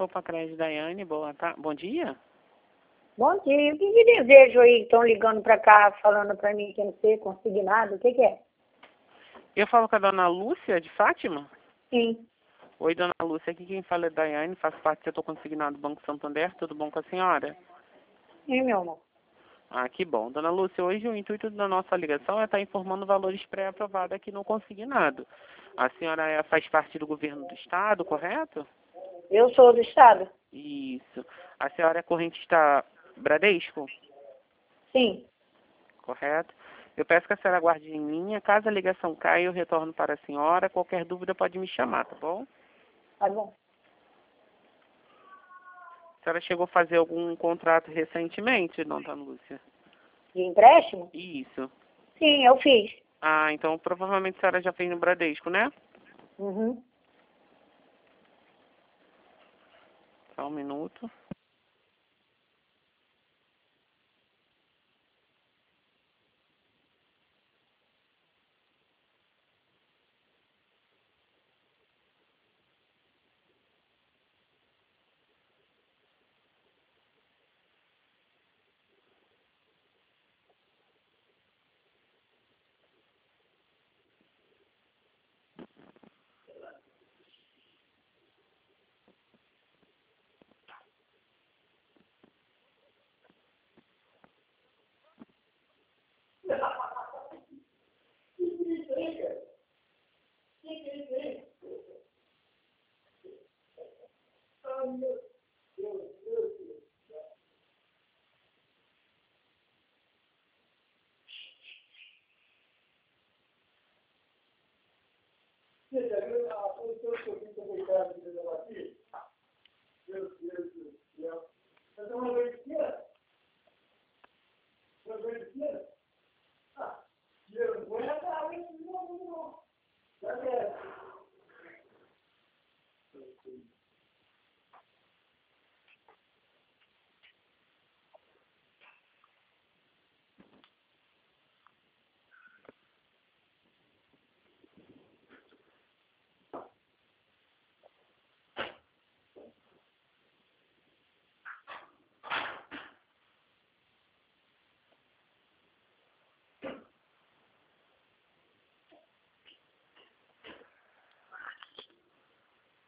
Sopa Crédito Daiane, bom dia. Bom dia. O que desejo aí que estão ligando para cá, falando para mim que não sei consignado? O que é? Eu falo com a dona Lúcia, de Fátima? Sim. Oi, dona Lúcia, aqui quem fala é Daiane, faço parte do setor consignado do Banco Santander, tudo bom com a senhora? Sim, meu amor. Ah, que bom. Dona Lúcia, hoje o intuito da nossa ligação é estar informando valores pré-aprovados aqui no consignado. A senhora faz parte do governo do estado, correto? Eu sou do estado? Isso. A senhora é correntista Bradesco? Sim. Correto? Eu peço que a senhora aguarde em linha. Caso a ligação caia, eu retorno para a senhora. Qualquer dúvida pode me chamar, tá bom? Tá bom. A senhora chegou a fazer algum contrato recentemente, dona Lúcia? De empréstimo? Isso. Sim, eu fiz. Ah, então provavelmente a senhora já fez no Bradesco, né? Uhum. Só um minuto.